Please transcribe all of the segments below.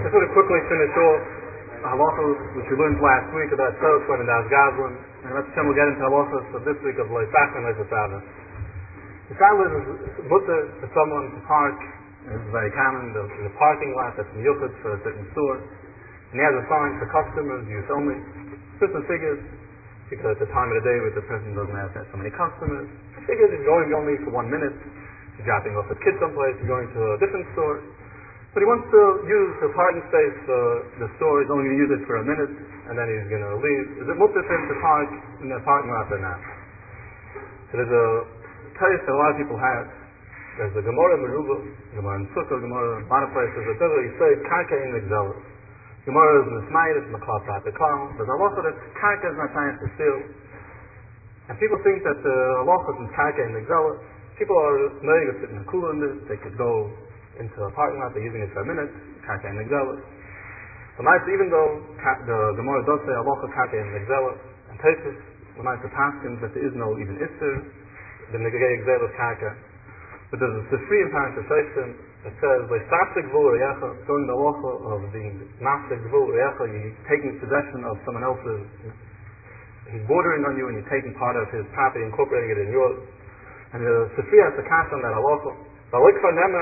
I sort of quickly finish off halachos which we learned last week about Tzarech Shlomo Das Gazlan, and let's we'll get into halachos of this week of Leisach and Leisach. The Sabbath is mutter for someone to park. It's very common. There's a parking lot that's in Yuchid for a certain store, and he has a sign for customers, use only. The person figures, because at the time of the day where the person doesn't have so many customers, he figures he's going only for 1 minute. He's dropping off his kids someplace, he's going to a different store. But he wants to use the parking space for the store. He's only going to use it for 1 minute, and then he's going to leave. Is it mutter for him to park in the parking lot or not? So there's a case that a lot of people have. There's the Gemara Meruba, Gemara in Sukkah, Gemara in a lot of places. It says that you say Karka in Exelis. Gemara is Nismayit, it's Maklal Prat the Klal. There's a halacha that Karka is not trying to steal. And people think that the halacha is Karka in Exelis. People are knowing it's in the cooler in this. They could go into a parking lot, they're using it for 1 minute, Karka in Exelis. The nice, even though the Gemara does say halacha Karka in Exelis, and Tesis, the nice Paskins that there is no even Isser, the Negei Exelis Karka. But there's a free in Parashat Shoftim that says, "Leisafsik v'ul reyacha," showing the halacha of the mafsik v'ul reyacha, you taking possession of someone else's, he's bordering on you and you're taking part of his property, incorporating it in yours. And the Sifri has to cast on that halacha. It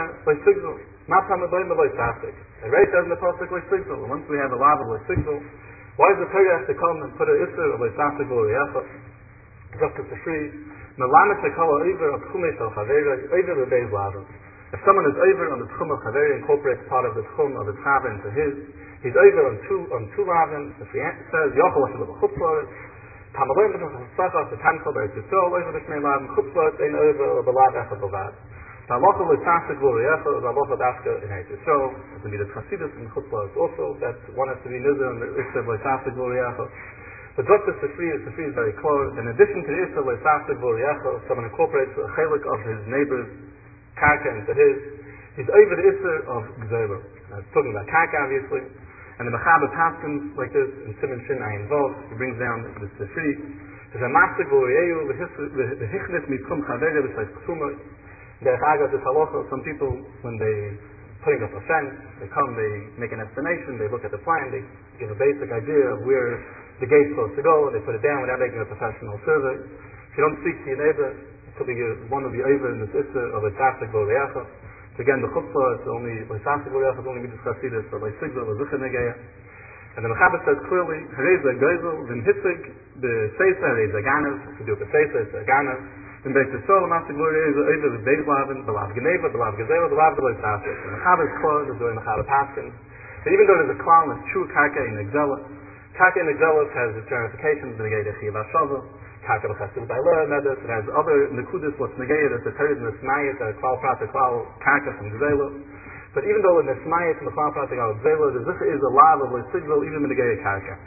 already says in the pasuk le'sigzul. And once we have a lav of le'sigzul, why does the Torah have to come and put an isser of le'safsik v'ul reyacha? Just as Sifri. If someone is over on the tchum of chaveri, incorporates part of the tchum of the chava into his, he's over on two lavin. If he says yochel afilo b'chutzlaret, tamalei b'chutzlaret v'tanchol b'eretz Yisrael over b'shnei lavin, chutzlaret ein over b'lav echad b'vad. The halacha l'safsik v'uriyacha is halacha dafka in Eretz Yisrael. It's to be the chasidus and chutzlaret also that one has to be nizar on the isser l'safsik v'uriyacha. But just as the free is very close. In addition to the Isser Leisafsik V'Uriyacha, if someone incorporates a chelik of his neighbor's karka into his, he's over the Isser of Gzela. Now it's talking about karka obviously, and the Mechaber Paskins like this in Siman Shin Ayin Vav, he brings down the Sifri. There's a Masik V'Uriyayu the Hichnis Mitchum Chaveri b'Sayis Ksumah. Derech Agav this halacha. Some people when they putting up a fence, they come, they make an estimation, they look at the plan, they give a basic idea of where the gate's supposed to go, and they put it down without making a professional survey. If you don't speak to your neighbor, it could be one will be over in this issa of Leisafsik V'Uriyacha. So again, the chutzpah is only Leisafsik V'Uriyacha is only midas chasidus, but Leisigzul is Zucha Negeya. And the Mechaber says clearly, Hareza Gezel, Vim Hitzig, the Seisa, Hareza Ganav, if you do it for Seisa, it's a Ganav. Vim Beis Yisrael, Masik V'Uriyacha, over the Beis Lavin, the Lav Geneva, the Lav Gezela, the Lav Leisafsik. The Mechaber is clear, this is the way Mechaber Paskins. But even though there's a klal and it's true karka in Exela, Karka in Exelis has its ramifications, the Negei Dechi Vashava, Karka B'Chassid B'Aileh Medes, it has other Nekudis, what's Negei, that the Torah is Nesmayit, Klal Prat, Klal Karka from Gzela. But even though in Nesmayit and the Klal Prat, Klal Gzela, the Zicha is a lav of Lesigzil, even in the Negei Karka.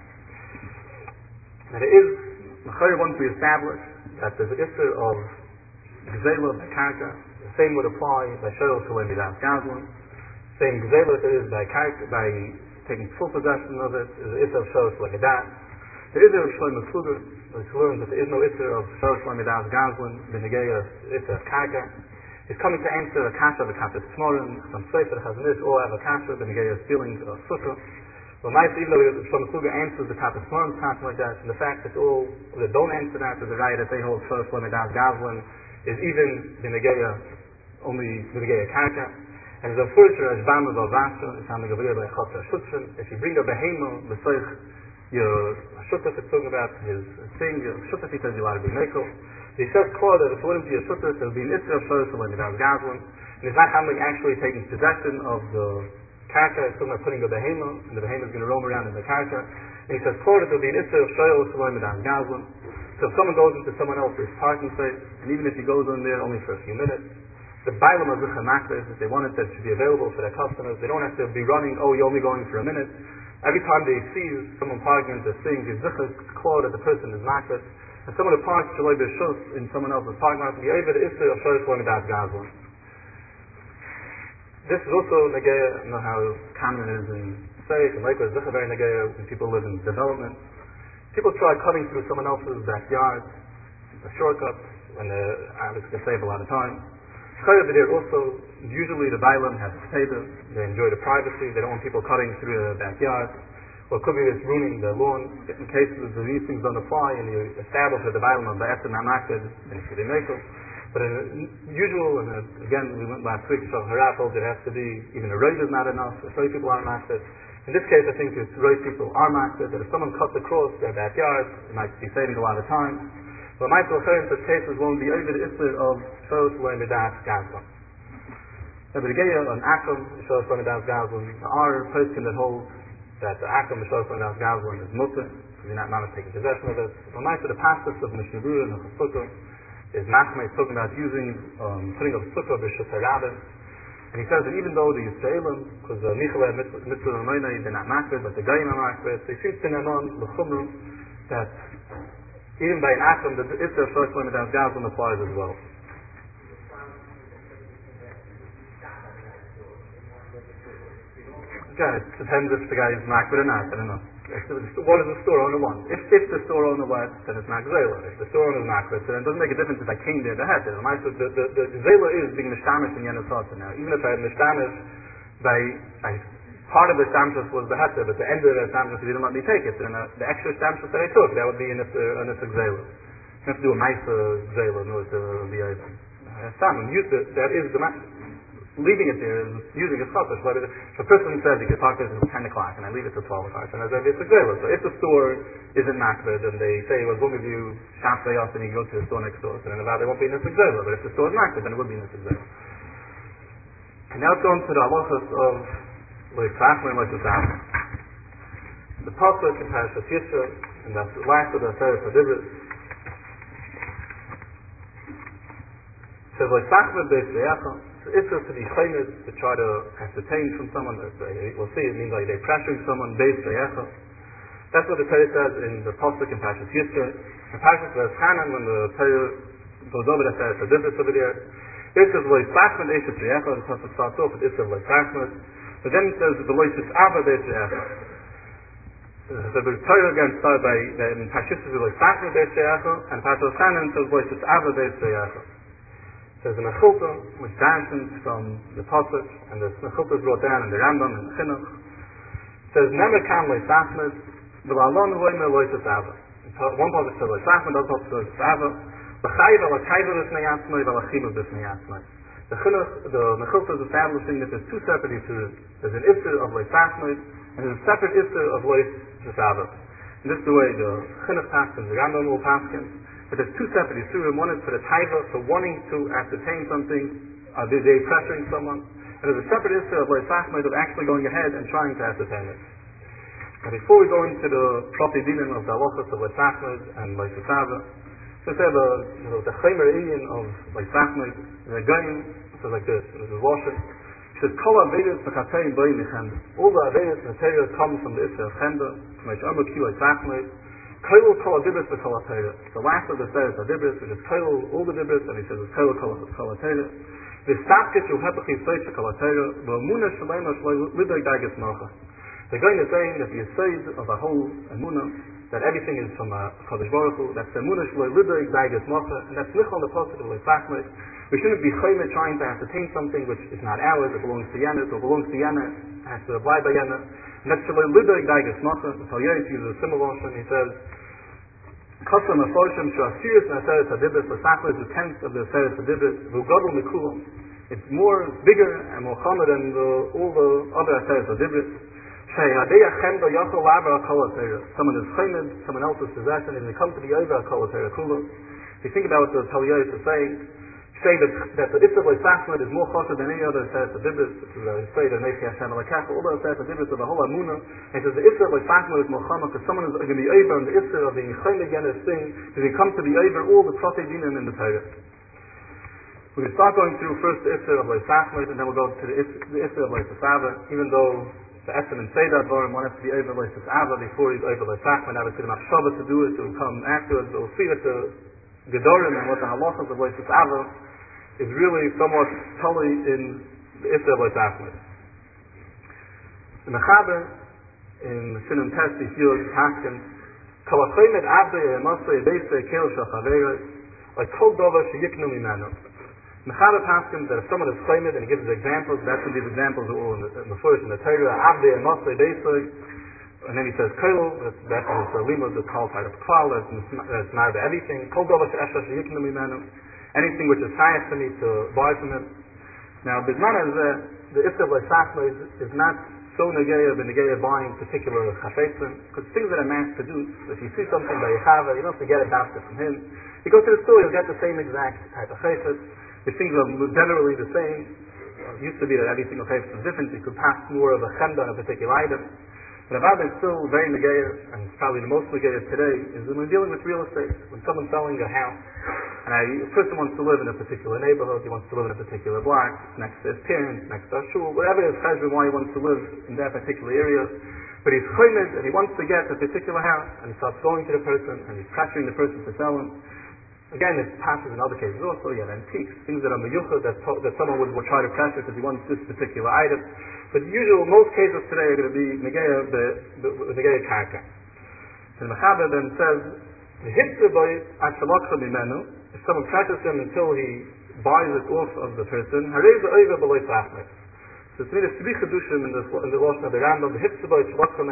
Now there is, once we establish that there's an Isser of Gzela by Karka, the same would apply by Sheol Shalem Yidas Gazlan, same Gzela that there is by Karka, by taking full possession of it, is the Isser of Shor Shlomo Das. There is a Shlomo Kluger, which learns that there is no Isser of Shor Shlomo Das Gazlan, the Negei of Isser of Karka. He's coming to answer a kasha of a Kapis Tmorim, some Sefer Chazanish, all have a kasha, the Negei of stealing of Sukkah. Well, nice, even though Shlomo Kluger answers the Kapis Tmorim, something like that, and the fact that all that don't answer that is the right that they hold Shor Shlomo Das Gazlan is even the Negei only the Negei of Karka. And the first Rashbam of Avasa is something over here by Chotzer Shutzim. If you bring a behemo, the Seich, your Shutzim is talking about his thing, your Shutzim says you are to be Mekel. He says clear that if it wouldn't be a Shutzim, it would be an Isra of Shor Shalom Yidas Gazlan. And it's not handling actually taking possession of the Karka, it's talking about putting a behemo, and the behemo is going to roam around in the Karka. And he says clear that there will be an Isra of Shor Shalom Yidas Gazlan. So if someone goes into someone else's parking space, and even if he goes in there only for a few minutes, the Bailam of Zucha Makra is that they wanted that to be available for their customers. They don't have to be running, oh, you're only going for a minute. Every time they see someone parking into things, the Zucha is clear that the person is Makra. And someone who parks Shalai B'Shus in someone else's parking lot, be able to Isra of Shor Shlomo Das Gazlan. This is also Negei, I know how common it is in Seif, and likewise Zucha very Negei when people live in development. People try cutting through someone else's backyard, a shortcut, and obviously can save a lot of time. Chayv there also, usually the Bailam has a seder, they enjoy the privacy, they don't want people cutting through the backyard, or it could be it's ruining the lawn. In cases of these things don't apply and you establish that the Bailam of the Etzem Namaked, then you should make it. But in a usual, and again we went last week, so Haraf holds it has to be, even a road is not enough, if road people aren't maked. In this case I think it's road people are maked, that if someone cuts across their backyard, it might be saving a lot of time. But Michael Chayim in such cases won't be over the Isser of Shosh Loimidas Gazlan. Now the Geya on Akum, Shosh Loimidas Gazlan, there are person that holds that the Akum, Shosh Loimidas Gazlan is mutter, because you're not taking possession of it. But Michael, the pastor of Mishnah Berurah and the Chasukkah is Nachman is talking about using, putting of Sukkah b'Shus HaRabim. And he says that even though the Yisraelim, because Michal had Mitzvah Ramayna, they're not makbid, but the Goyim are makbid, they seem to know l'chumru that even by an atom, the Isser of Shosh Loimidas Gazlan applies as well. Again, it depends if the guy is makbid or not, I don't know. What does the store owner want? If the store owner wants, then it's not Gzela. If the store owner is makbid, then it doesn't make a difference if I came there to have it. The Gzela is being mishtamish in Yenes Hasa now. Even if I had mishtamish by part of the stamshus was the heter, but the end of the stamshus he didn't let me take it. And the extra stamshus that I took, that would be an Isser Gzela. You have to do a nicer Gzela in order to be a that is the leaving it there is using it selfish. But if a person says he could talk to us until 10 o'clock and I leave it till 12 o'clock, then it's a Gzela. So if the store isn't makbid and they say, well, as long as you shop day off and you go to the store next door, so then about there won't be an Isser Gzela. But if the store is makbid, then it would be an Isser Gzela. And now it's going to the halachas of the pasuk in Parashas Yisro, and that's the last of the Sefer Dibros, says like Sachmed Beisreyacha. It's to be chaymed, to try to ascertain from someone. We'll see. It means like they're pressuring someone Beisreyacha. That's what the Torah says in the pasuk in Parashas Yisro. In Parashas V'Eschanan, when the Torah goes over the Sefer Dibros over there, it says like Sachmed Beisreyacha. The pasuk starts off with Isser like Sachmed. But then it says the Loisis Ava Beisreyacha. So the Torah again started by in Parshas is like Sachmed Beisreyacha, and Parshas Hanan says Loisis Ava Beisreyacha. There's a Mechilta which dashes from the pasuk, and the Mechilta is brought down in the Rambam and the Chinuch. It says Nemer Kam Loisachmed, V'Lalon Loimer Loisis Ava. One pasuk says Loisachmed, the other pasuk says Loisis Ava. V'Chayv Alakayva B'Snei Atzmai, V'Alachiva B'Snei Atzmai. The Mechilta is establishing that there's two separate Issues. There's an Isser of Lois Sachmed, and there's a separate Isser of Lois Shisava. And this is the way the Chinuch Paskins, the Rambam will Paskins. But there's two separate Issues. One is for the Taiva, for wanting to ascertain something, they're pressuring someone. And there's a separate Isser of Lois Sachmed of actually going ahead and trying to ascertain it. Now before we go into the Prati Dinim of the halachas of Lois Sachmed and Lois Shisava, so say the Chaymer Iyin of Lois Sachmed, the Goyim, says like this, and this is Lashon. It says, Kol Averis Mechatayim Boim Mechenda. All the Averis in the Torah come from the Isser of Chenda, from Eish Amr Ki Lois Sachmed. Kol Adibris V'Kol HaTorah. The last of the Seres Adibris, which is Kol, all the Dibris, and he says it's Kol HaTorah. V'Stafkit Yuhepach Yisoy Shekol HaTorah, V'Amunah Shalema Shaloi Lidoi Dagas Malcha. They're going to saying that the Yisoid of the whole Amunah, that everything is from Kadosh Baruch Hu, that's the Amunah Shaloi Lidoi Dagas Malcha, and that's Nichol the Pasuk of Lois Sachmed. We shouldn't be chaymed trying to ascertain something which is not ours, it belongs to Yana, so it belongs to Yana, it has to abide by Yana. And that's Shaloi Lidoi Dagas Malcha. The Taliyot uses a similar Lashon. He says, Kasam Afoshim Shasirus Naseres Hadibris, L'Sachmed is the tenth of the Seres Hadibris, V'Gadol Mikulam. It's more bigger and more chomer than all the other Seres Hadibris. Someone is chaymed, someone else's possession, and they come to the over Kol HaTorah Kula. If you think about what the Taliyot is saying, say that the Isser Lois Sachmed is more chashuv than any other Seres Hadibris, which is say the Nechi Hashem Alakecha, all the Seres Hadibris of the whole Amunah, and says the Isser Lois Sachmed is more chomer because someone is going to be over on the Isser of being chaymed again as thing, because he comes to be over all the Protei Dinim in the Torah. We're going to start going through first the Isser of Lois Sachmed, and then we'll go to the Isser of Lois Shisava, even though the Esem and Seidah Dvarim one has to be over Lois Shisava before he's over Lois Sachmed. Obviously the Machshava to do it will come afterwards, but we'll see that the Gedorim and what the halachas of Lois Shisava is really somewhat totally in the Isser of Lois Sachmed. The Mechaber in Sinim Testi Yud Haskins, Kol HaChoymed Avdei Emasei Beisei Kelo Shal Chaveros, like Kol Dover Sheyiknu Mimenu. Mechaber paskin that if someone is claimed and he gives examples, that's when these examples are all in the first in the Torah, Avdei and Mosei Beisoi, and then he says Kol, that's the limud, the call type of klal, that's not everything. Kol Dova She'esha She'yiknu Mimenu, anything which is highest to me to buy from him. Now, Bizman is the Isser V'Sachma is not so negaya buying particular chafetzim, because things that are mass-produced, if you see something by Yechava, you don't have to get it adopted from him. You go to the store, you'll get the same exact type of chafetz. If things are generally the same, it used to be that every single chafetz is different, you could pass more of a chemda on a particular item. But Avad is still very negaya, and probably the most negaya today, is when we're dealing with real estate. When someone's selling a house, and a person wants to live in a particular neighborhood, he wants to live in a particular block, next to his parents, next to a shul, whatever his cheshbon, why he wants to live in that particular area. But he's chomed and he wants to get a particular house, and he starts going to the person, and he's pressuring the person to sell him. Again, it passes in other cases also. You have antiques, things that are meyuchad, that someone would try to pressure because he wants this particular item. But most cases today are going to be negaya karka. And the Mechaber then says, if someone pressures him until he buys it off of the person, so it's made a three chedushim in the Lashon of the Rambam, the hitzah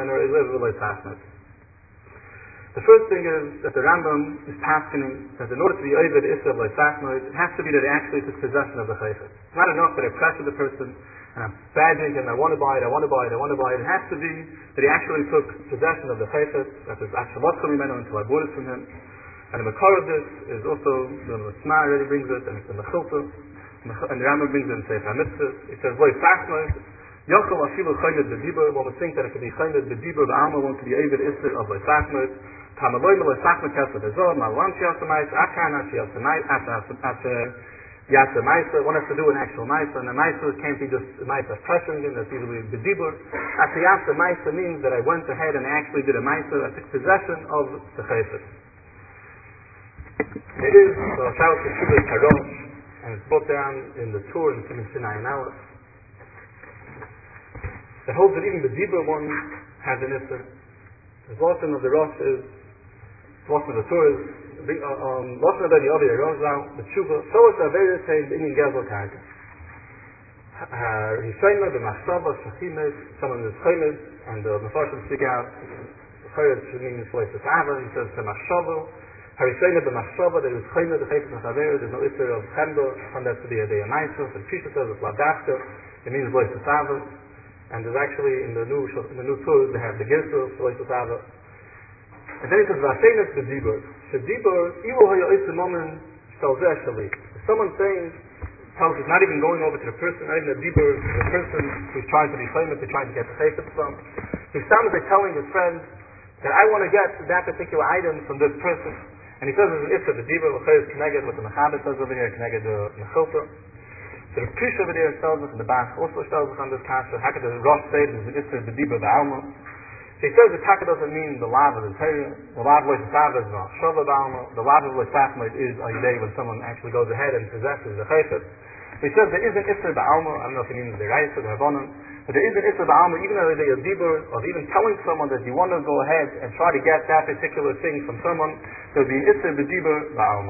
the first thing is that the Rambam is paskening that in order to be over the Isra of Leisachmoid, it has to be that he actually took possession of the chayfet. It's not enough that I pressure the person and I'm badgering him, I want to buy it. It has to be that he actually took possession of the chayfet, that is actually what coming until I bought it from him. And the Makar of this is also, the Sma already brings it, and it's in the Chilta, and the Rambam brings it in Sefer HaMitzvah. It says, Leisachmoid, Yochel Afilu Chaymed B'Dibur, one would think that it could be Chaymed B'Dibur, the Alma one could be over the Isra of Leisachmoid. One has to do an actual maisa, and a maisa can't be just a maisa of pressuring him, that's usually bedibur. After yasa maisa means that I went ahead and I actually did a maisa, I took possession of the chayfet. It is the Shaul Keshuvah Karosh, and it's brought down in the Torah in Siman Sinai and Aleph. It holds that even the bedibur one has an issur. The Lashon of the Rosh is Lashon of the Torah is Lashon of the Yovi Yerozal, the Tshuva, so it's a very same in Gezel Karka. Rishayna, the Machshava, Shechimed, someone is Chemed, and the Mefarshim speak out, Chemed means place of Ava, he says, the Machshava, Harishayna, the Machshava, there is Chemed, the Chayfet Mechaver, there's no Isser of Chemdo, and that's to be a day of Maisa, and Pisha says it's Ladafka, it means place of Ava, and there's actually in the new Torah, they have the Gersa, place of Ava. And then he says, Vashenes B'Dibur. Shedibur, Iwo Hoya Oitzim Omen Shalzeh Shali. If someone's saying, tells us not even going over to the person, not even a Dibur, the person who's trying to be famous, they're trying to get the chayfet from. He sounds like telling his friend that I want to get that particular item from this person. And he says there's an Isra B'Dibur, L'chayr is connected with the Mechaber says over here, connected the Mechilta. So the Pish over there tells us, and the Bach also tells us on this kasha, how could the Rosh say there's an Isra B'Dibur Ba'alma? So he says the taka doesn't mean the lav of the Torah. The lav of Leisachmoid is not Shava Ba'alma. The lav of Leisachmoid is a day when someone actually goes ahead and possesses the chayfet. He says there is an Isra Ba'alma. I don't know if he means the Reisa, the Rabbanon, but there is an Isra Ba'alma, even though they are dibur, of even telling someone that you want to go ahead and try to get that particular thing from someone, there will be an Isra B'Dibur Ba'alma.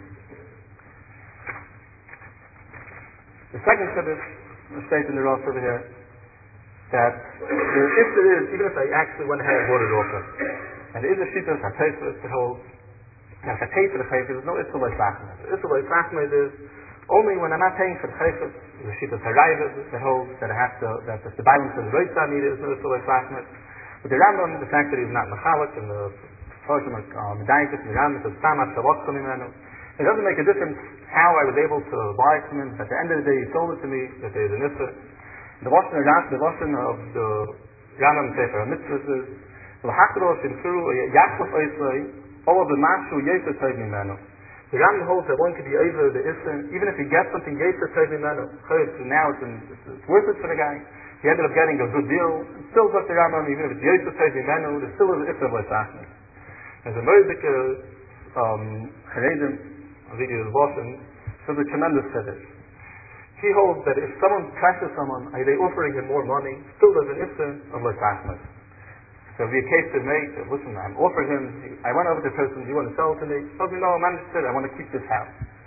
The second chiddush, states in the Rosh over here, that if there is, even if I actually went ahead and bought it off him, and there is a shita of HaTeifus that holds that if I pay for the chayfet, there's no Isra Leisachmoid. The Isra Leisachmoid is only when I'm not paying for the chayfet. There's a shita of Harayva that holds that I have to, that if the balance of the Reitzah needed, there's no Isra Leisachmoid. But the Rambam, the fact that he's not Mechalik, and the Farshim Medayikis, and the Rambam says, Samat Shavot Kamimenu, it doesn't make a difference how I was able to buy it from him. At the end of the day, he sold it to me, that there is an Isra. The Lashon of the Rambam Sefer HaMitzvah is L'hakrosh imturu yachlof oisei all of the mashu yeser tov mimenu. The Rambam holds that one could be over the Isra even if he gets something yeser tov mimenu. Now it's worth it for the guy. He ended up getting a good deal. Still, but the Rambam, even if it's yeser tov mimenu, there still is an Isra Leisachmoid. There's a very big Haredim, I'll read you the Lashon. So the tremendous chiddush. He holds that if someone pressures someone, are they offering him more money? Still there's an Isra of Leisachmoid. So it'll be a case to make, listen, I'm offering him, I went over to the person, do you want to sell it to me? He tells me, no, I'm not interested, I want to keep this house.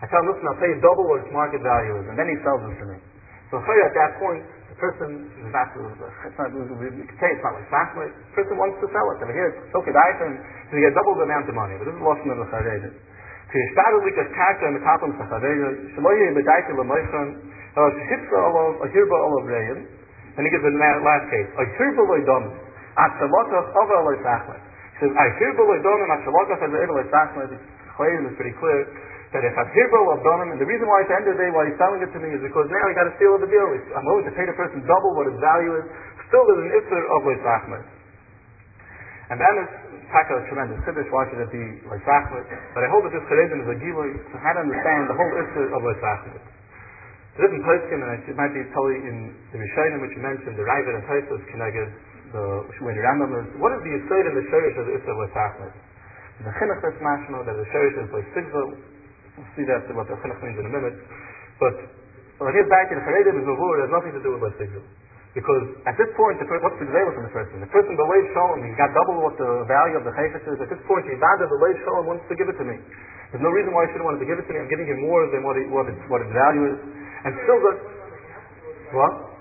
I tell him, listen, I'll pay you double what its market value is, and then he sells it to me. So at that point, the person is not like Sachma. The person wants to sell it. Over here, it's okay, the item, so you get double the amount of money. But this is lost in the Charedim. So you start with a character and the top of the Charedim. Shaloye bedaite lemoichan. Shitza olav a hirba olav reyin. And he gives the last case. A hirba loydom. Atzalotach ava loy Sachma. He says, a hirba loydom and atzalotach ava loy Sachma. The Charedim is pretty clear. That if I've hirbal of Donim, and the reason why at the end of the day why he's selling it to me is because now he got a steal of the deal. I'm willing to pay the person double what his value is. Still there's an Isser of Leisachmet. And that is a tremendous chiddush. Why should it be Leisachmet? But I hold that this Charedim is a gilui to how to understand the whole Isser of Leisachmet. The different posting, and it might be probably in the Rishonim which you mentioned, the Ravid and Tosfos connected the when the Rambam is. What is the Yisod and the Shorish of the Isser of Leisachmet? The Chinuch that's mashma that the Shorish is Leisigva. We'll see that what the chinuch means in a minute. But when he's back in the Charedim is Mavur, it has nothing to do with Lesigel. Because at this point, what's the Gzeila from the person? The person believed Shalom, he's got double what the value of the Chayfetz is. At this point, he's bothered the believed Shalom wants to give it to me. There's no reason why he shouldn't want to give it to me. I'm giving him more than what its value is. And still the... What?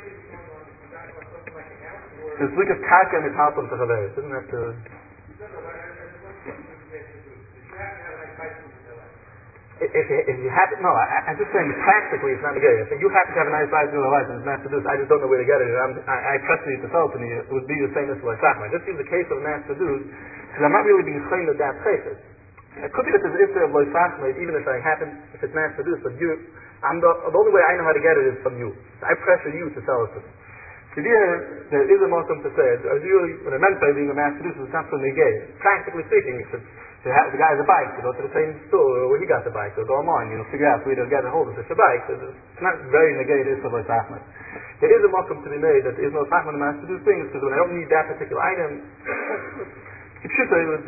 It's like a karka and it's halpam to Chaveris. Isn't that the... If you happen, no, I'm just saying practically it's not negated. If you happen to have a nice size in your life and it's mass produced, I just don't know where to get it. I press you to sell it to me. It would be the same as like Sachma. Just use the case of mass produced because I'm not really being claimed at that basis. It could be that there's Isser of Loy Sachma even if if it's mass produced, but the only way I know how to get it is from you. So I pressure you to sell it to me. So there is a mokum to say it. When I meant by being a mass producer, it's not so negated. Practically speaking, if the guy has a bike, you go to the same store where he got the bike, or go online, figure out where to get a hold of such a bike. So it's not very negated, it's like Sachman. There is a mokum to be made that there is no Sachman to mass produce things, because when I don't need that particular item, it should say it was...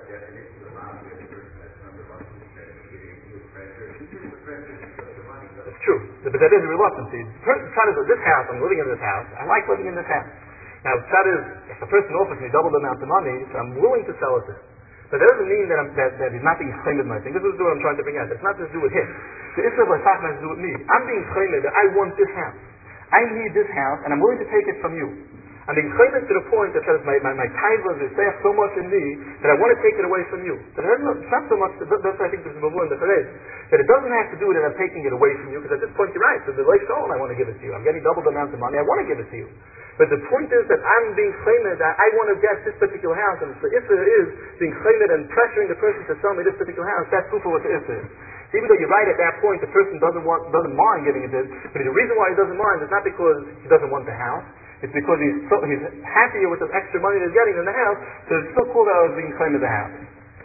It's true, but that is a reluctancy. The pshat is, this house, I'm living in this house, I like living in this house. Now the pshat is, if a person offers me double the amount of money, so I'm willing to sell it to him. But that doesn't mean that he's not being claimed with my thing. This is what I'm trying to bring out. It's not to do with him. The Isra B'Sachma has to do with me. I'm being claimed that I want this house. I need this house, and I'm willing to take it from you. I'm being claimed to the point that says my titles is there so much in me that I want to take it away from you. But it's not so much, that's I think this is Mavur in the Charedim. That it doesn't have to do with that I'm taking it away from you, because at this point you're right. So the Leif Shalom, I want to give it to you. I'm getting double the amount of money, I want to give it to you. But the point is that I'm being claimed that I want to get this particular house, and the Isra is being claimed and pressuring the person to sell me this particular house. That's proof of what the Isra is. Even though you're right at that point, the person doesn't mind giving it this, but the reason why he doesn't mind is not because he doesn't want the house. It's because he's happier with the extra money that he's getting in the house, so it's still called out as being claimed in the house.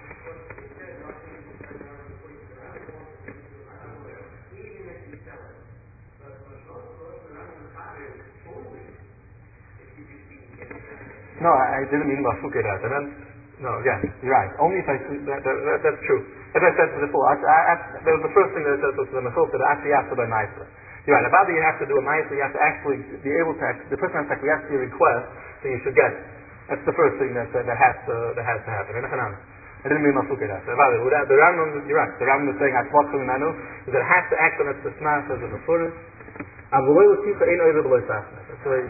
No, I didn't mean Masuke that. No, again, you're right. Only if I see that's true. As I said before, that was the first thing that I said to the Mechilta, that actually after by Maisa. You're right. About that you have to do a Maisa, you have to actually be able to, the person has to actually ask your request, then you should get it. That's the first thing that has to happen. I didn't mean Masuke that. About it, the Rambam, you're right. The Rambam is saying, is that it has to act on its Pesmach as a Mefuris. That's the way.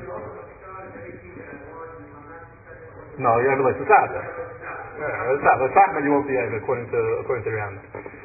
No, you're able to Sasada. The Sachman you won't be able according to the Rambam.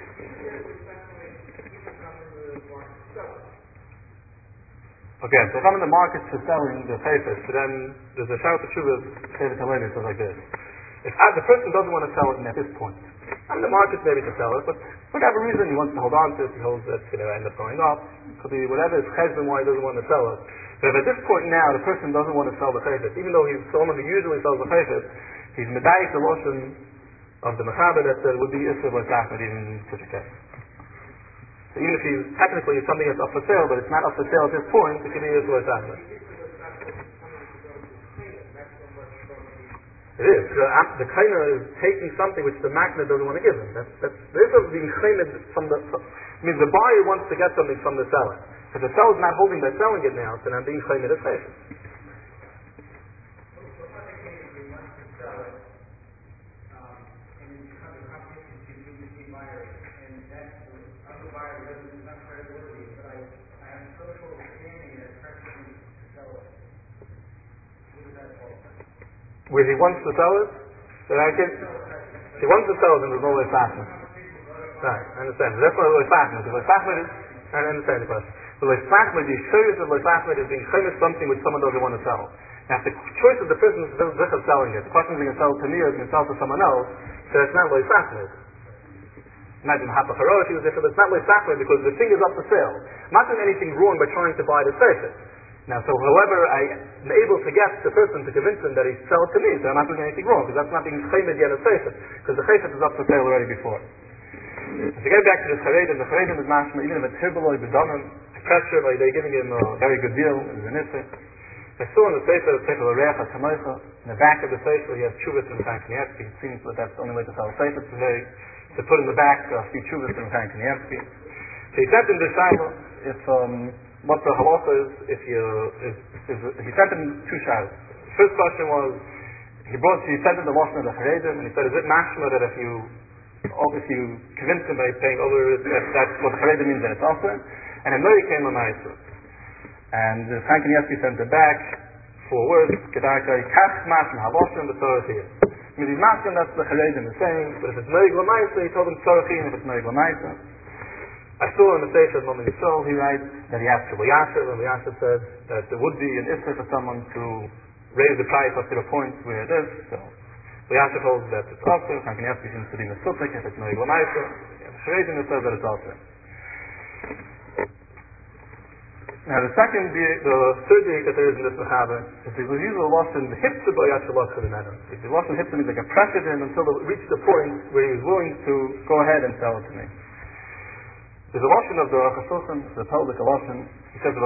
Okay, so if I'm in the market for selling the Chayfetz, then there's a Sharat Teshuvah Shevet HaLevi says like this. If the person doesn't want to sell it at this point, I'm in the market maybe to sell it, but for whatever reason he wants to hold on to it, he holds that it's going to end up going up. It could be whatever his chesed why he doesn't want to sell it. But if at this point now the person doesn't want to sell the chayfetz, even though he's someone who usually sells the chayfetz, he's medayik the lotion of the mechaber that said it would be Isra B'Sachma even in such a case. So even if he's technically something that's up for sale, but it's not up for sale at this point, it could be Isra B'Sachma. It is. The kaina is taking something which the makna doesn't want to give him. That's the Isra of being chaymed means the buyer wants to get something from the seller. If the seller's not holding by selling it now, then I'm being chaymed as chayfetz. where he wants to sell it, then I can. If he wants to sell it, then there's no way fastness. Right, I understand. That's not way fastness. If fastness is, I understand the question. The Leifachmed, the choice of Leifachmed is being chaymish something which someone doesn't want to sell. Now, if the choice of the person is selling it, the question is going to sell it to me or is going to sell it to someone else, so it's not Leifachmed. Imagine Hapacharosh, he was different, but it's not Leifachmed because the thing is up for sale. I'm not doing anything wrong by trying to buy the sefer. Now, so however I am able to get the person to convince him that he sell it to me, so I'm not doing anything wrong, because that's not being chaymed yet a sefer, because the sefer is up for sale already before. If you get back to the Charedim is mashma, even if it's hirbeloi bedonim, pressure by they giving him a very good deal in the Nissa. I saw in the Sefer L'Reach HaTamoicha, in the back of the Sefer, he has Chuvas from Chaim Kanievsky. It seems that that's the only way to sell a Sefer today, to put in the back a few Chuvas from Chaim Kanievsky. So he sent him the Shaila, if, what the halacha is, he sent him two Shailas. The first question was, he sent him the Lashon of the Charedim, and he said, is it mashma that if you convince him by paying over, that's what the Charedim means that it's often? And a Noy came a Maisa. And Chaim Kanievsky sent it back, 4 words, Kedarkai, Kach Mashim Haloshim, the Tzorachim. I mean, these Mashim, that's the Charedim is saying, but if it's Noy Glamaisa, he told him Tzorachim, if it's Noy Glamaisa. I saw in the Sefer Mom Yisrael, he writes that he asked Rabbi Yashiv, and Rabbi Yashiv said that there would be an issue for someone to raise the price up to the point where it is. So, Rabbi Yashiv holds that it's also, Chaim Kanievsky seems to be Mesutik, if it's Noy Glamaisa. The Charedim says that it's also. Now the third day that there is in this Mechaber is the usual Lashon, the Hiptzah by Yashalach for the matter. The Lashon Hiptzah means like a pressure to him until it reached the point where he was willing to go ahead and sell it to me. There's a Lashon of the Chasuchim, the Pelvic Lashon. He says,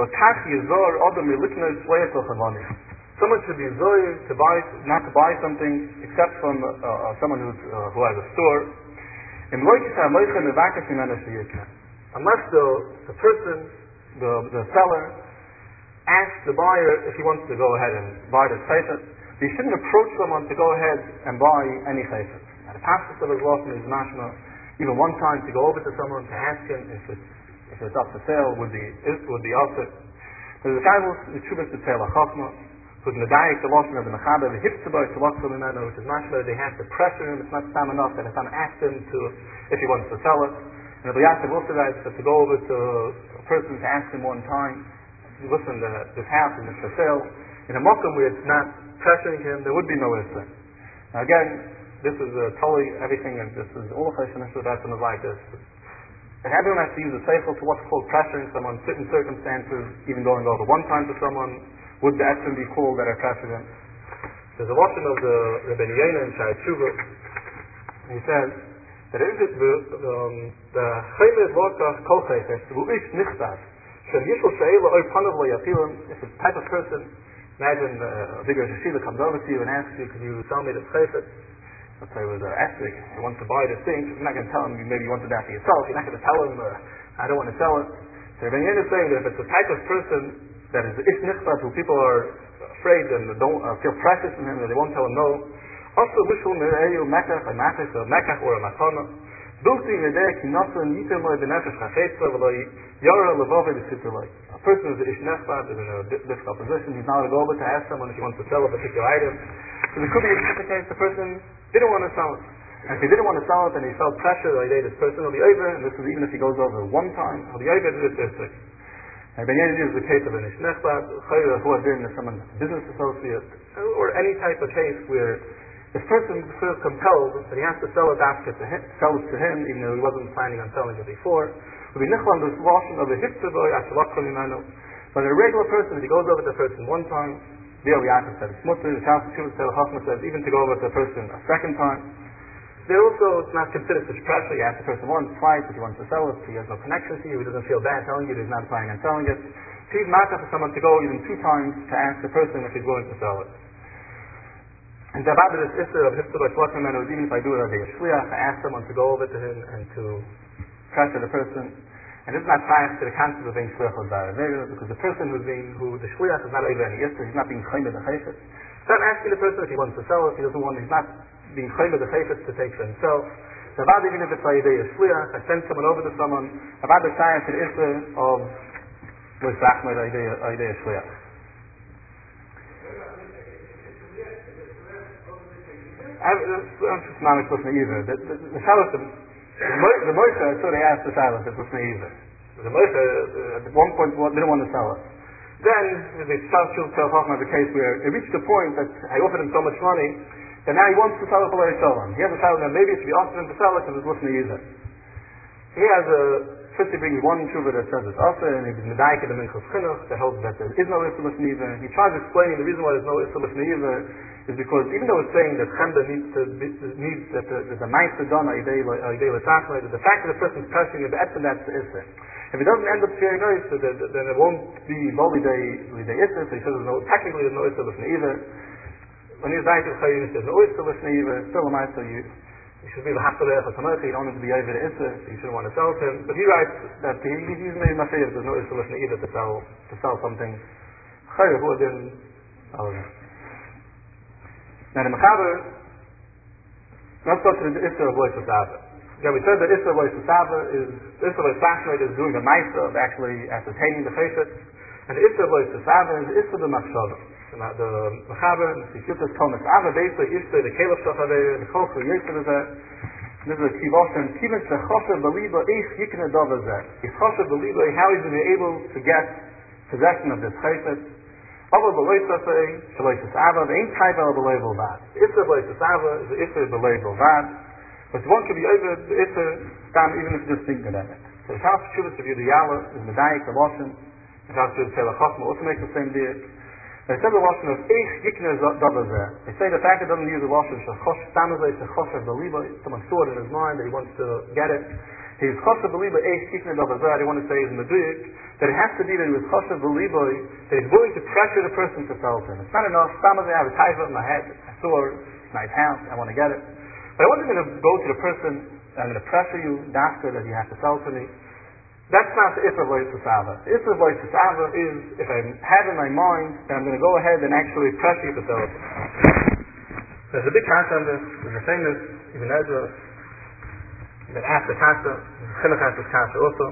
someone should be zoyer to buy, not to buy something except from someone who has a store. Unless the person, the seller, asks the buyer if he wants to go ahead and buy the sefer. He shouldn't approach someone to go ahead and buy any sefer. Now the pastor of his Lashon is mashma, even one time to go over to someone to ask him if it's up for sale would be offered. There's a Shabbos, the Chuvas to Tzela Chachma, who's medayik the Lashon of the Mechaber, the Hiptzah to Lashon Mimeno, which is mashma, they have to pressure him. It's not time enough that if I'm asked him if he wants to sell it. And Rabbi Yashiv also writes that to go over to a person to ask him one time, listen, this house is for sale. In a mokum where it's not pressuring him, there would be no issue. Now again, this is totally everything, and this is all of Cheshvan that's like this. And everyone has to use a seichel to what's called pressuring someone, certain circumstances, even going over one time to someone, would the action be called that are pressuring him? There's a Lashon of the Rebbe Yena in Shai Tshuva, and he says, that is the Chaymed Lokach Kol Chayfetz, the Uish Nichtav, Shem Yishol She'ela Oy Panav Lo Yapilim, if a type of person, imagine a bigger yeshiva comes over to you and asks you, can you sell me this Chayfetz? Let's say it was an estig, he wants to buy this thing, you're not going to tell him, maybe you want it after yourself, you're not going to tell him, I don't want to sell it. So Rebbe Yehuda is saying that if it's a type of person that is Ish Nichtav, who people are afraid and don't feel precious in him, that they won't tell him no, also wishful mereyu mekach, a mekach or a matana. Bilti medek nasa nitem loy benefesh chachetza v'loy yara levove b'sitrolay. A person who's ish nechbad is in a difficult position. He's not allowed to go over to ask someone if he wants to sell a particular item. So there could be a case the person didn't want to sell it. And if he didn't want to sell it and he felt pressure by this person will be over, and this is even if he goes over one time, he'll be over to this thing. And Ben Yehuda is the case of an ish nechbad, chayra who had been someone's business associate, or any type of case where this person feels compelled that he has to sell it to him, even though he wasn't planning on selling it before. Would be nichlan this Lashon of a hitzavoi ashalachon imanu. But a regular person, if he goes over to the person one time, the Yaakov said it's mutter. The Shas Shuvah Chachma says even to go over to a person a second time. There also it's not considered such pressure. You ask the person once, twice, if he wants to sell it, he has no connection to you, he doesn't feel bad telling you that he's not planning on selling it. So he's not for someone to go even 2 times to ask the person if he's willing to sell it. And the about this issue of Hiptzah by Shlachim, and even if I do it as a shliach, I ask someone to go over to him and to pressure the person. And this is not science to the concept of being shliach or ba'avera, because the person the shliach is not over any issue, he's not being chaymed the chayfetz. So I'm asking the person if he wants to sell it, he's not being chaymed the chayfetz to take for himself. So about even if it's a shliach, I send someone over to someone, about the science to the issue of L'Sachmed a shliach. The Shalos, the Moshe, so they asked the Shalos, it was naive. The Moshe, at one point, didn't want to sell it. Then, the Shalos tells Chachma the case where it reached a point that I offered him so much money, that now he wants to sell it below Shalom. He has a Shalos, and maybe it should be offered him to sell it because it was naive. He has first he brings one tshuva that says it's also, and he's medayik in the Minchas Chinuch that holds that there is no Issur L'Shneiva. He tries explaining the reason why there's no Issur L'Shneiva is because even though it's saying that Chemda needs that the Ma'aser done Aidei L'Tachmei, that the fact that the person's pressing it, that's the Issur. If he doesn't end up sharing noise, then it won't be L'Idei Issur, so he says technically there's no Issur L'Shneiva. When he's dying to Chayyim, there's no Issur L'Shneiva, still a Ma'aser you should be the Haftareh for Tamechi, you don't need to be over the Issur, so you shouldn't want to sell to him. But he writes that he's maybe my favorite, there's no Issur L'Shneiva to sell something. Chayyim, who didn't. Now the Mechaber, let's go to the Issur of Lois V'Sava. Yeah, we said that Issur of Lois V'Sava is, Issur of Lois V'Sava is doing a Ma'aser of actually ascertaining the Chayfetz, and the Issur of Lois V'Sava is the Issur of the Machshava. The Mechaber, the Sifus Thomas Ava, basically Issur, the Kalef Shachaveh, the Chosher Yisr is that. This is a Kivoshem, Kivin Shechosher Beliba, Eich Yikne Dovazeh. He's Chosher Beliba, how he's going to be able to get possession of this Chayfetz. Over Belois Safei, Shalois Ava, the ain't type of Belois Bolvad. Issur Belois Ava is the Issur Belois Bolvad. But one could be over the Issur, even if you're just thinking about it. So the Shalos Shuvas of Yudiyala is Medayik, the Loshen. The Shalos Shuvas of Telachosma also makes the same deal. They say the Lashon of Eich Yikne Dovazeh. They say the fact that it doesn't use the Lashon Shechosh Tamazeh Shechosh Beliba, someone stored in his mind that he wants to get it. His Chosh Beliba Eich Yikne Dovazeh, they want to say is in the Big, that it has to be that he was Chosh Beliba, that he's willing to pressure the person to sell to him. It's not enough, Tamazeh, I have a taiva in my head, a sword, nice house, I want to get it. But I wasn't going to go to the person, I'm going to pressure you, Dafka, that you have to sell to me. That's not the Issur of Lois V'Sava. The Issur of Lois V'Sava is, if I have in my mind, that I'm going to go ahead and actually pressure you to sell it. There's a big kasha on this. There's a famous Ibn Ezra that asked the kasha, Chinuch asked this kasha also.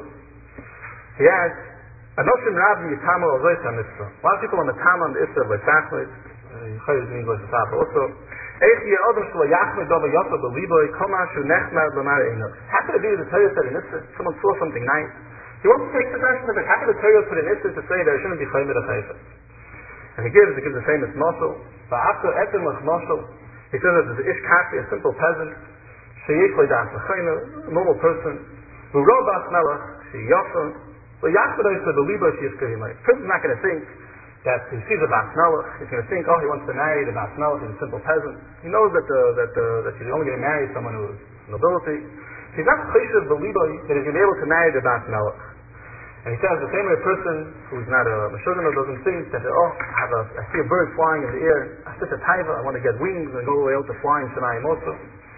He asked, Anoshim Rav Yitama al Zois HaMitzvah. A lot of people on the Tama on the Issur of Lois V'Sava, Chayyim means Lois V'Sava also. Eich Ye'odom Shlo Yachmed Dova Yosa B'Liboy Koma Shu Nechmad L'Mar Eino. How could it be that the Torah said in Issur, someone saw something nice, he wants to take possession of it. How could the Torah put an Issur to say that it shouldn't be Chayim the Chayfetz? And he gives the famous mashal. Ba'after etem lech mashal. He says that there's an ish kafi, a simple peasant, sheyesh le'das l'chayna, a normal person, v'robach melech, sheyofa, v'yachbedai se b'liba sheyiskari melech. The person's not going to think that he sees a bas melech. He's going to think, he wants to marry the bas melech. He's a simple peasant. He knows that he's only going to marry someone who is nobility. He's not chayishav b'liba that he's going to be able to marry the bas melech. And he says the same way a person who's not a Meshuggah doesn't think that I see a bird flying in the air, I such a taiva, I want to get wings and go able to fly in Shemayim also.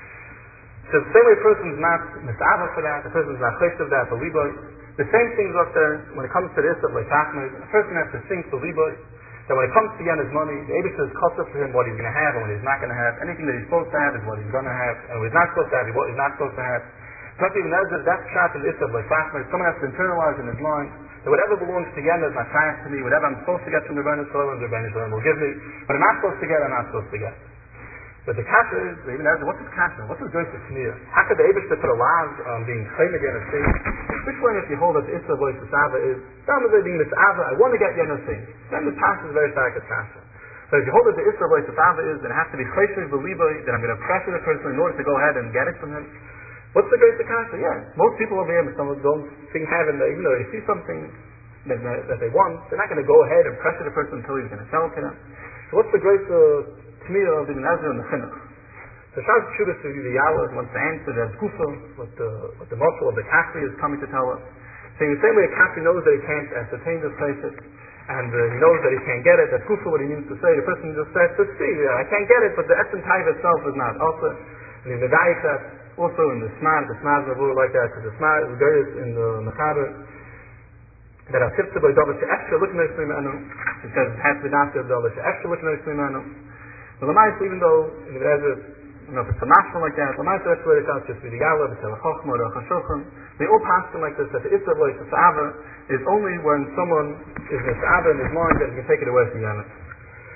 So the same way a person's not mis'ava for that, the person's not chaysh of that, beliboy. The same thing's up there when it comes to this of like Tachmid. A person has to think beliboy that when it comes to his money, the Eibush is cuts up for him what he's going to have and what he's not going to have. Anything that he's supposed to have is what he's going to have, and what he's not supposed to have is what he's not supposed to have. Not even that's shot in the Issur like Tachmid. Someone has to internalize in his mind that whatever belongs to Yen is not science to me, whatever I'm supposed to get from the Rebbeinu Shalom, the Rebbeinu Shalom will give me. What I'm not supposed to get, I'm not supposed to get. But the kasha is, even as what's his kasha? What's his Joyce of Smir? How could the Eibush put a lav on being chayim again a thing? Especially if you hold that the Issur of Lois V'Sava is, Tamazeh being mis'ava, I want to get Yen a thing. Then the kasha is very stark as kasha. But if you hold that the Issur of Lois V'Sava is, then it has to be chayim b'liboy, that I'm going to pressure the person in order to go ahead and get it from him. What's the great kasha? Yeah, most people over here, some don't think having, even though they see something that they want, they're not going to go ahead and pressure the person until he's going to sell it to them. So what's the great Tmiyah of the Ibn Ezra and the Chinuch? So Shalos Shuvas to the Yahweh wants to answer that Gufa, what the mashal of the Kafri is coming to tell us. Saying the same way a Kafri knows that he can't ascertain this Chayfetz, and he knows that he can't get it, that's Gufa what he means to say. The person just says, see, I can't get it, but the Etzem Taiva itself is not also. And he's medayik that also in the Smad Mavur like that, because the Smad is various in the Mechaber, that are tipped by Davar She'efshar L'Knei Tzimenu. He says it has to be after Davar She'efshar L'Knei Tzimenu. But L'mais, even though in the Ezra, I don't know if it's a mashal like that, L'mais that's where it comes just with the Yaleh, B'Tel HaChochma, or HaShulchan. They all pass them like this, that the Issur of Lois V'Sava is only when someone is mis'ava in his mind that he can take it away from Yemen.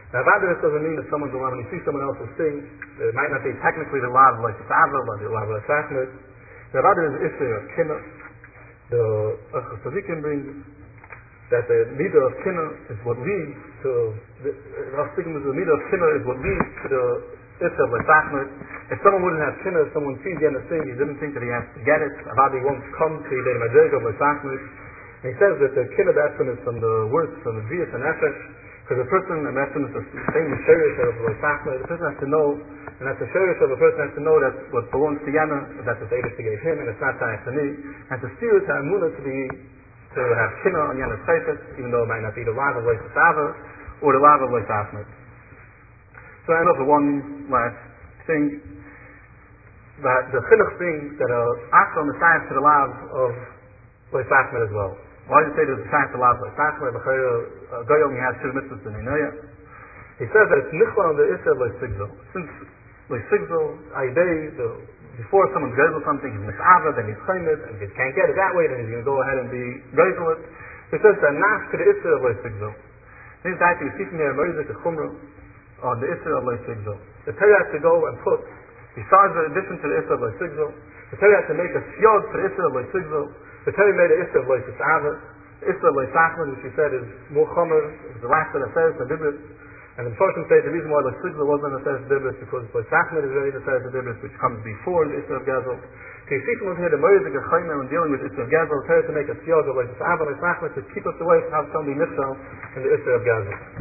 Now, Avadis doesn't mean that someone's allowed, when you see someone else's thing, it might not be technically the law of like Tzava, but the law of Sachmet. The Avadis is Isser of Kinna. The Chasavikim brings that the Midah of Kinna is what leads to, the Midah of Kinna is what leads to the Isser of Sachmet. If someone wouldn't have Kinna, if someone sees the end of thing, he didn't think that he has to get it. Avadi won't come to the Madrega of Sachmet. And he says that the Kinna B'Etzem is from the words from the Ziyas and Nefesh. Because a person, and that's the same sherish of Sachmet, the person has to know, and that's the sherish of a person has to know that what belongs to Yana, that's what the Eibush gave him, and it's not Shayach to me, and to steer to Amunah to have Kinna on Yana's Chayfetz, even though it might not be the lav of Sava or the lav of Sachmet. So I know for one last thing, that the chinuch thing that Ashram is science to the lav of Sachmet as well. Why do you say there's a science to the lav of Sachmet? Goyom he has two mitzvahs in Inaya. He says that it's nichla on the Isser Sigzol. Since Sigzol, before someone's gezel something, he's mis'ava, then he's chaymed, and if he can't get it that way, then he's going to go ahead and be gezel it. He says that nas to the Isser Sigzol. This is actually we see from here a Merizik a Chumrah on the Isser Sigzol. The Torah has to go and put, besides the addition to the Isser Sigzol, the Torah has to make a siyog for the Isser Sigzol. The Torah made the Isser Sa'ava. Isra Sachmet, which we said is more chomer, is the last of the Seres and Dibris. And the Mepharshim say the reason why the Sigla wasn't the Seres and Dibris because Sachmet is already the Seres and Dibris, which comes before the Isra of Gazel. So you see from over here the Merizik of Chaymer when dealing with Isra of Gazel, Torah to make a siyog of Sa'ava Sachmet to keep us away from having somebody Nifshal in the Isra of Gazel.